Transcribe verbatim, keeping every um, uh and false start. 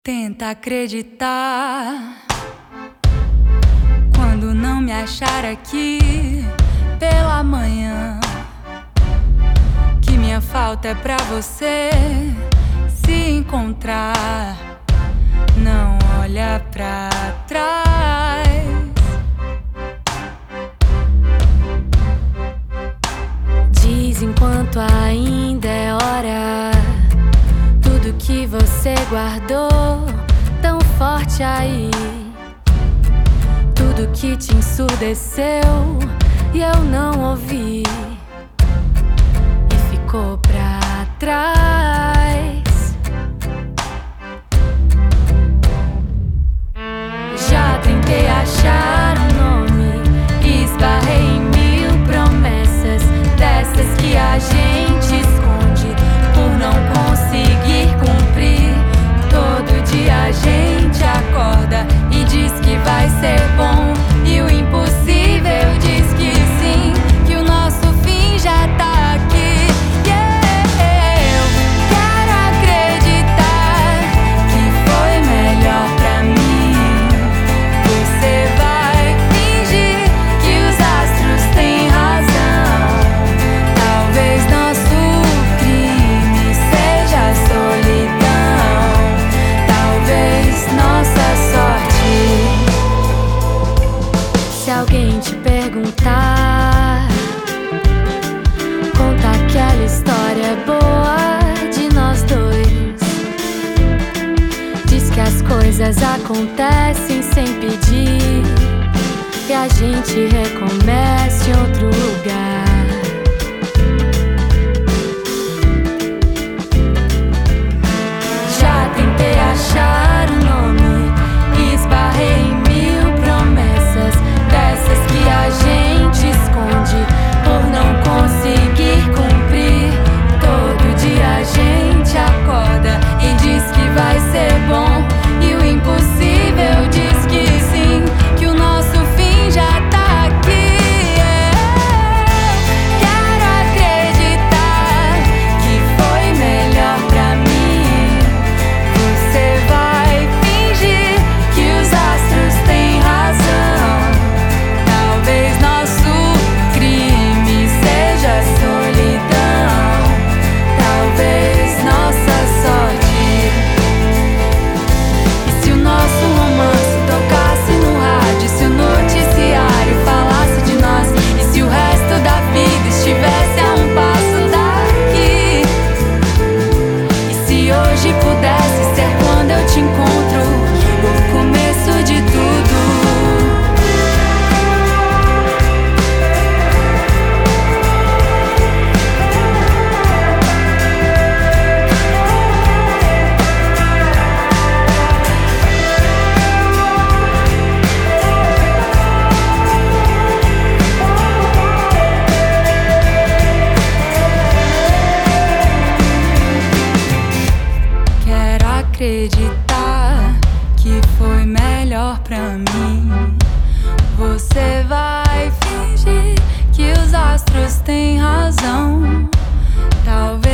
Tenta acreditar quando não me achar aqui pela manhã, que minha falta é pra você se encontrar. Não olha pra trás. Diz enquanto ainda é hora, tudo que você guardou tão forte aí, tudo que te ensurdeceu e eu não ouvi e ficou pra trás. Já tentei achar um nome e esbarrei em mil promessas, dessas que a gente esconde por não conseguir cumprir. Todo dia a gente acorda e diz que vai ser bom, e o impossível diz que sim, que o nosso fim já tá aqui. Yeah, eu quero acreditar que foi melhor pra mim. Você vai fingir que os astros têm razão. Talvez nosso crime seja a solidão, talvez nossa sorte. Se alguém te perguntar, conta aquela história boa de nós dois. Diz que as coisas acontecem sem pedir e a gente recomeça em outro lugar. Já tentei achar um nome e esbarrei em mil promessas, dessas que a gente esconde por não conseguir cumprir. Todo dia a gente acorda e diz que vai ser bom, e o impossível diz que sim, que o nosso fim já tá aqui. Quero acreditar que foi melhor pra mim. Você vai fingir que os astros têm razão. Talvez nosso crime seja a solidão, talvez nossa sorte. E se o nosso romance tocasse no rádio, se o noticiário falasse de nós, e se o resto da vida estivesse a um passo daqui? E se hoje pudesse ser quando eu te encontro, o começo de tudo? Quero acreditar que foi melhor pra mim. Você vai fingir que os astros têm razão. Talvez